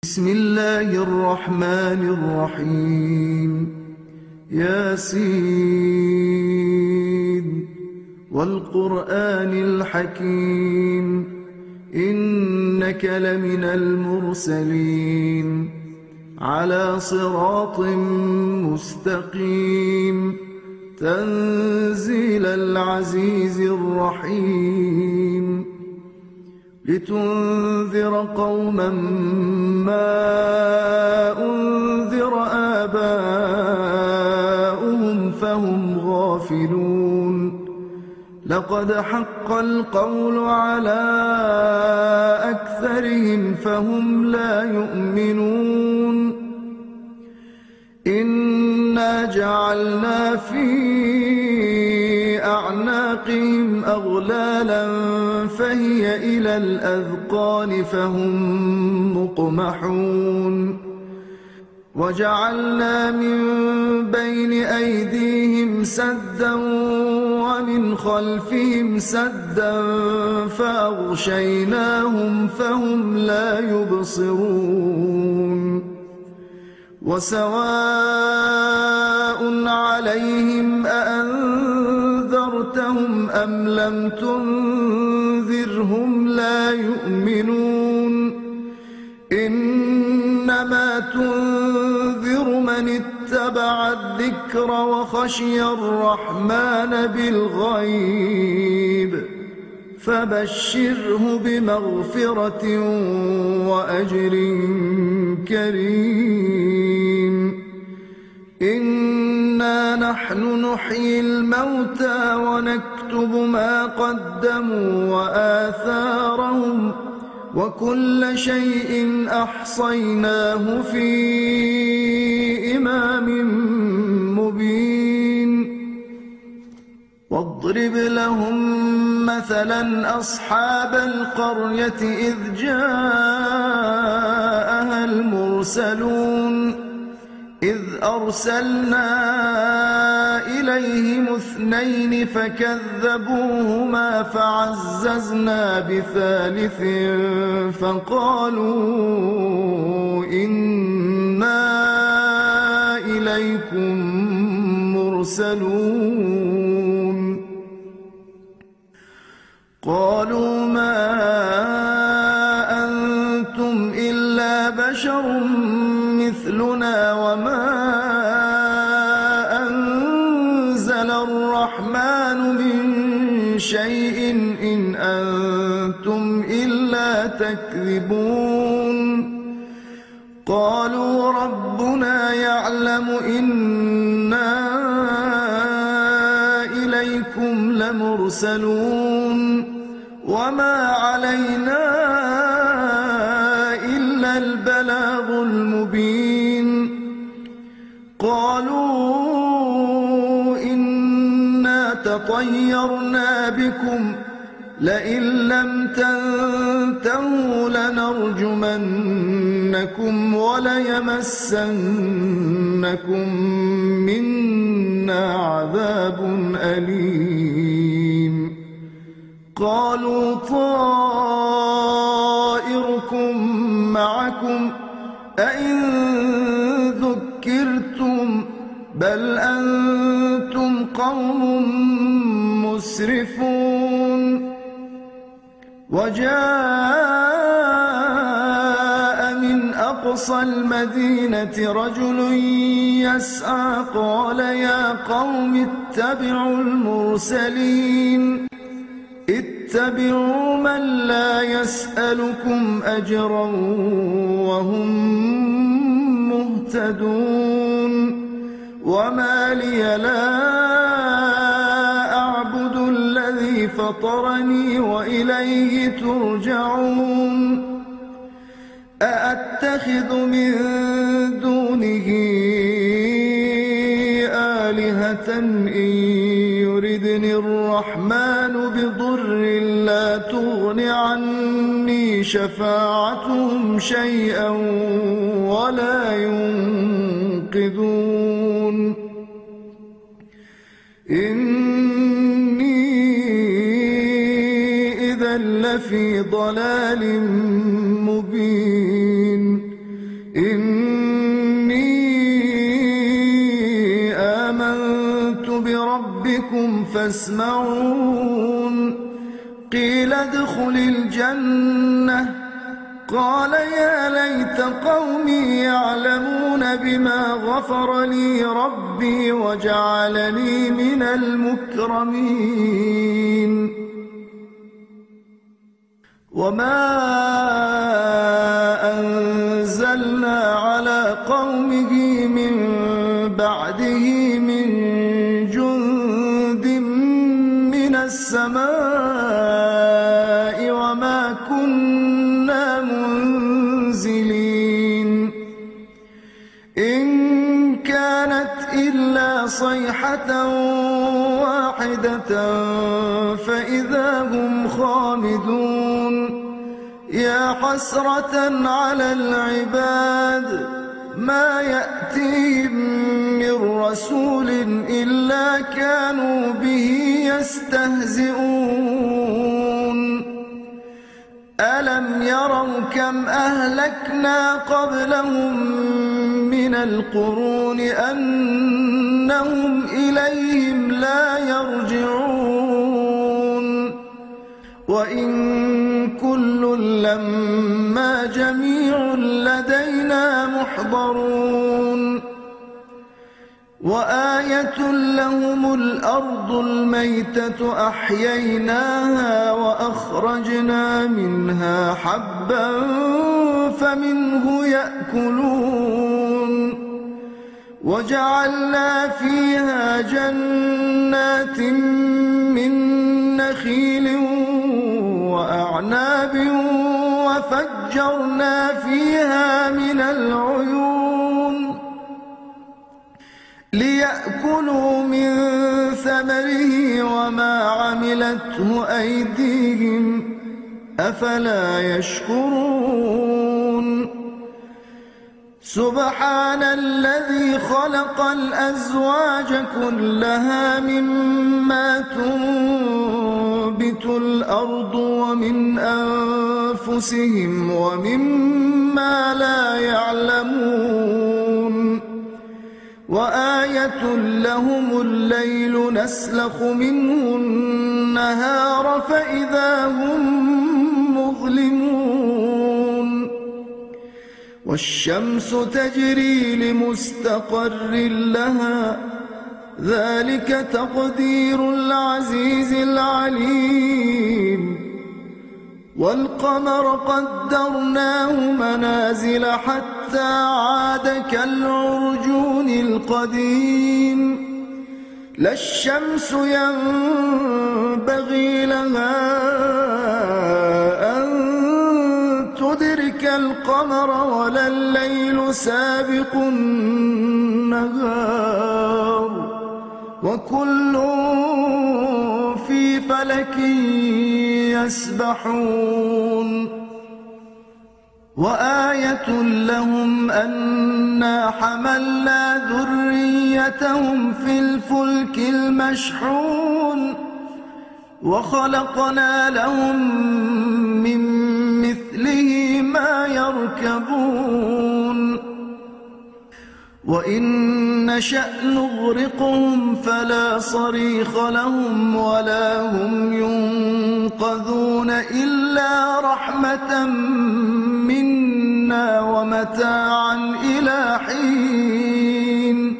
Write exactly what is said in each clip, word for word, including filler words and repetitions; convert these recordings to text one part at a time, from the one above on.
بسم الله الرحمن الرحيم ياسين والقرآن الحكيم إنك لمن المرسلين على صراط مستقيم تنزيل العزيز الرحيم لتنذر قوما ما أنذر آباؤهم فهم غافلون لقد حق القول على أكثرهم فهم لا يؤمنون إنا جعلنا في أعناقهم أغلالا فهي إلى الأذقان فهم مقمحون وجعلنا من بين أيديهم سدا ومن خلفهم سدا فأغشيناهم فهم لا يبصرون وسواء عليهم أأنذرتهم أم لم تنذرهم لا يؤمنون إنما تنذر من اتبع الذكر وخشي الرحمن بالغيب فبشره بمغفرة وأجر كريم إنا نحن نحيي الموتى ونكتب ما قدموا وآثارهم وكل شيء أحصيناه في إمام مبين واضرب لهم مثلا أصحاب القرية إذ جاءها المرسلون إذ أرسلنا إليهم اثنين فكذبوهما فعززنا بثالث فقالوا إنا إليكم مرسلون قالوا ما أنتم إلا بشر مثلنا وما أنزل الرحمن من شيء إن أنتم إلا تكذبون قالوا ربنا يعلم إنا إليكم لمرسلون وما علينا إلا البلاغ المبين قالوا إنا تطيرنا بكم لئن لم تنتهوا لنرجمنكم وليمسنكم منا عذاب أليم قالوا طائركم معكم أئن ذكرتم بل أنتم قوم مسرفون وجاء من أقصى المدينة رجل يسعى قال يا قوم اتبعوا المرسلين اتبعوا من لا يسألكم أجرا وهم مهتدون وما لي لا أعبد الذي فطرني وإليه ترجعون أأتخذ من دونه آلهة إن يردني الرحمن بضر لا تغن عني شفاعتهم شيئا ولا ينقذون إني إذا لفي ضلال مبين تسمعون قيل ادخل الجنة قال يا ليت قومي يعلمون بما غفر لي ربي وجعلني من المكرمين وما أنزلنا على قومه من بعده من جند من السماء وما كنا منزلين إن كانت إلا صيحة واحدة فإذا هم خامدون يا حسرة على العباد ما يأتيهم من رسول إلا كانوا به يستهزئون ألم يروا كم أهلكنا قبلهم من القرون أنهم إليهم لا يرجعون وإن كل لما جميع لدينا محضرون وآية لهم الأرض الميتة أحييناها وأخرجنا منها حبا فمنه يأكلون وجعلنا فيها جنات من نخيل وأعناب وفجرنا فيها من العيون ليأكلوا من ثمره وما عملته أيديهم أفلا يشكرون سبحان الذي خلق الأزواج كلها مما تنبت الأرض ومن أنفسهم ومما لا يعلمون وآية لهم الليل نسلخ منه النهار فإذا هم مظلمون والشمس تجري لمستقر لها ذلك تقدير العزيز العليم والقمر قدرناه منازل حتى عاد كالعرجون القديم لا الشمس ينبغي لها أن تدرك القمر ولا الليل سابق النهار وكل في فلك يسبحون وآية لهم أنا حملنا ذريتهم في الفلك المشحون وخلقنا لهم من مثله ما يركبون وإن نشأ نغرقهم فلا صريخ لهم ولا هم ينقذون إلا رحمة منا ومتاعا إلى حين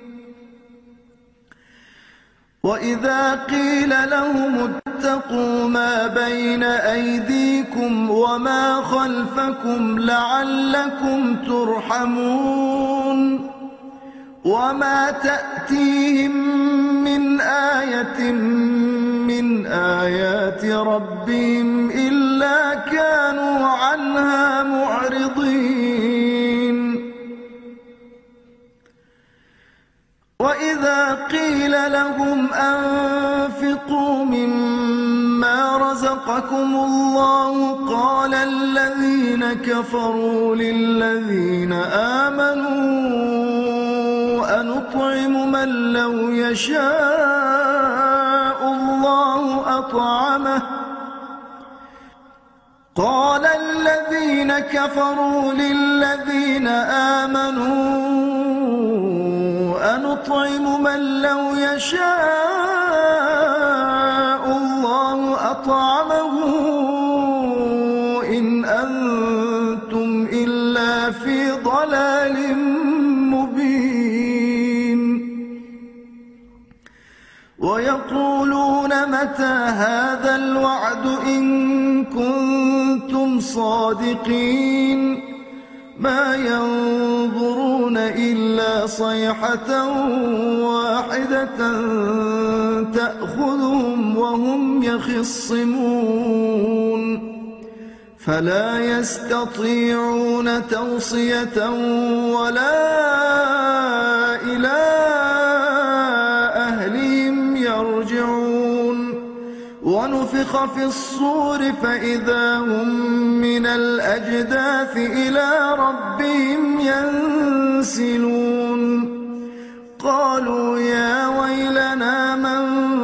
وإذا قيل لهم اتقوا ما بين أيديكم وما خلفكم لعلكم ترحمون وما تأتيهم من آية من آيات ربهم إلا كانوا عنها معرضين وإذا قيل لهم أنفقوا مما رزقكم الله قال الذين كفروا للذين آمنوا أنطعم من لو يشاء الله أطعمه قال الذين كفروا للذين آمنوا أنطعم من لو يشاء لفي ضلال مبين ويقولون متى هذا الوعد إن كنتم صادقين ما ينظرون إلا صيحة واحدة تأخذهم وهم يخصمون فلا يستطيعون توصية ولا إلى أهلهم يرجعون ونفخ في الصور فإذا هم من الأجداث إلى ربهم ينسلون قالوا يا ويلنا من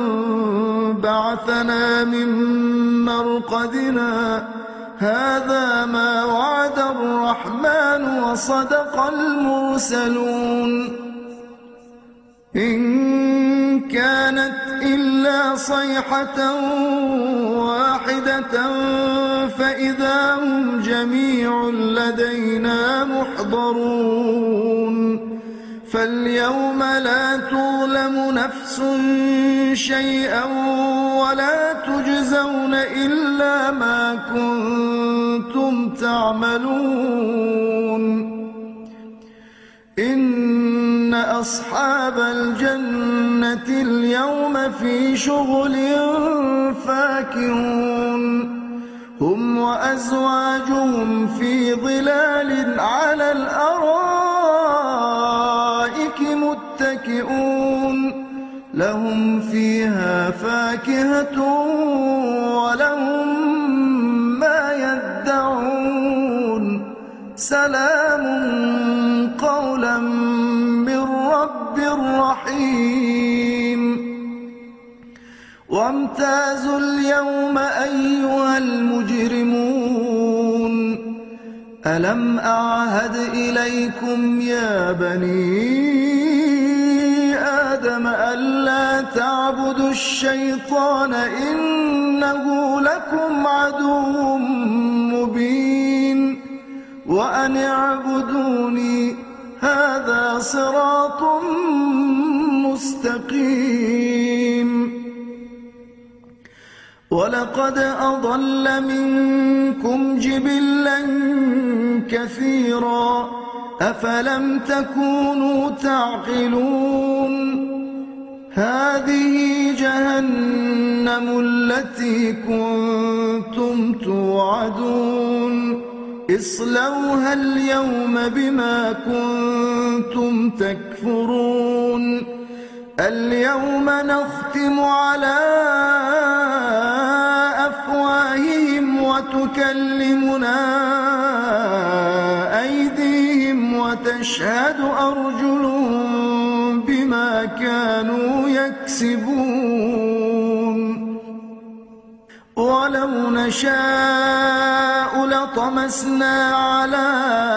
بعثنا من مرقدنا هذا ما وعد الرحمن وصدق المرسلون إن كانت إلا صيحة واحدة فإذا هم جميع لدينا محضرون فاليوم لا تظلم نفس شيئا ولا تجزون إلا ما كنتم تعملون إن أصحاب الجنة اليوم في شغل فاكهون هم وأزواجهم في ظلال على الأرائك متكئون لهم فيها فاكهة ولهم ما يدعون سلام قولا من رب رحيم وامتازوا اليوم أيها المجرمون ألم أعهد إليكم يا بني آدم ألا تعبدوا الشيطان إنه لكم عدو مبين وأن اعبدوني هذا صراط مستقيم ولقد أضل منكم جبلا كثيرا أفلم تكونوا تعقلون هذه جهنم التي كنتم توعدون اصلوها اليوم بما كنتم تكفرون اليوم نختم على أفواههم وتكلمنا أيديهم وتشهد أرجلهم بما كانوا يكسبون ولو نشاء لطمسنا على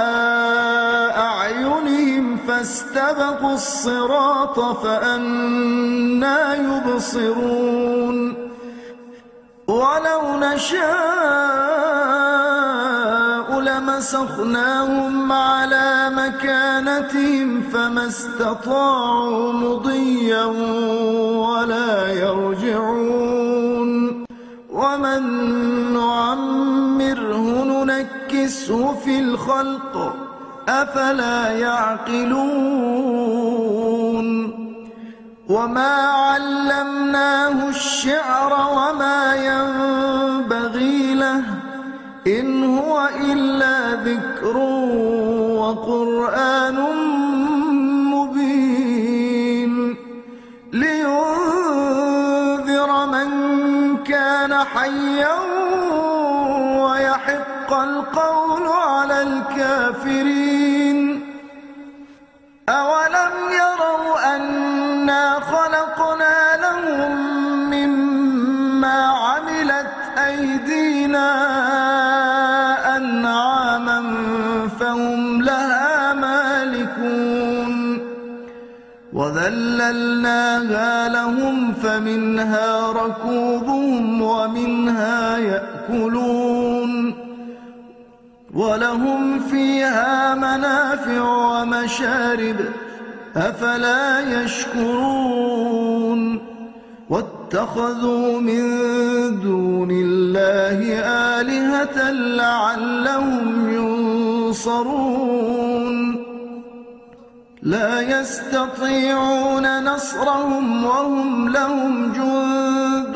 أعينهم فاستبقوا الصراط فأنى يبصرون ولو نشاء لمسخناهم على مكانتهم فما استطاعوا مضيا ولا يرجعون ومن نعمره ننكسه في الخلق أفلا يعقلون وما علمناه الشعر وما ينبغي له إن هو إلا ذكر وقرآن مبين لينذر من كان حيا ويحق القول على الكافرين أولم يروا أنا خلقنا لهم مما عملت أيدينا أنعاما فهم لها مالكون وذللناها لهم فمنها ركوبهم ومنها يأكلون ولهم فيها ومنافع ومشارب أفلا يشكرون واتخذوا من دون الله آلهة لعلهم ينصرون لا يستطيعون نصرهم وهم لهم جند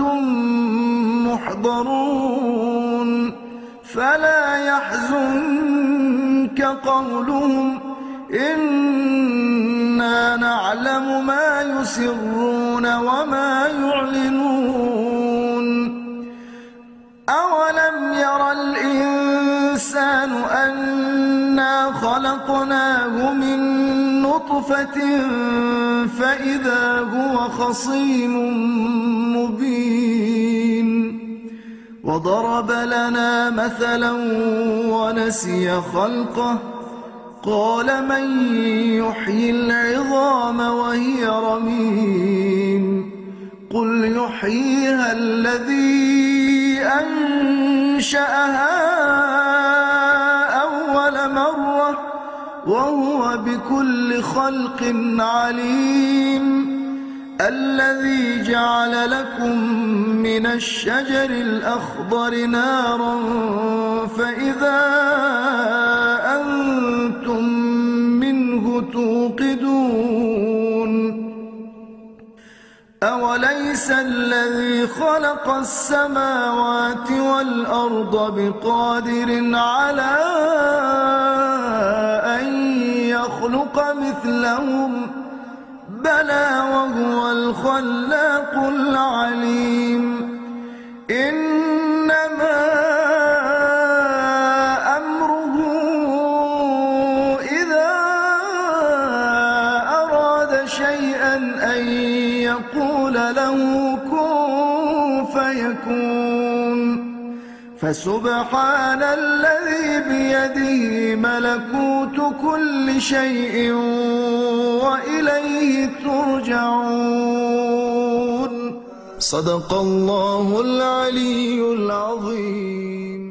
محضرون فلا يحزنك قولهم إنا نعلم ما يسرون وما يعلنون أولم ير الإنسان أنا خلقناه من نطفة فإذا هو خصيم مبين وضرب لنا مثلا ونسي خلقه قال من يحيي العظام وهي رميم قل يحييها الذي أنشأها أول مرة وهو بكل خلق عليم الذي جعل لكم من الشجر الأخضر نارا فإذا أنتم منه توقدون أوليس الذي خلق السماوات والأرض بقادر على أن يخلق مثلهم بلى وهو الخلاق العليم إنما أمره إذا أراد شيئا أن يقول له كن فيكون فسبحان الذي بيده ملكوت كل شيء وإليه ترجعون صدق الله العلي العظيم.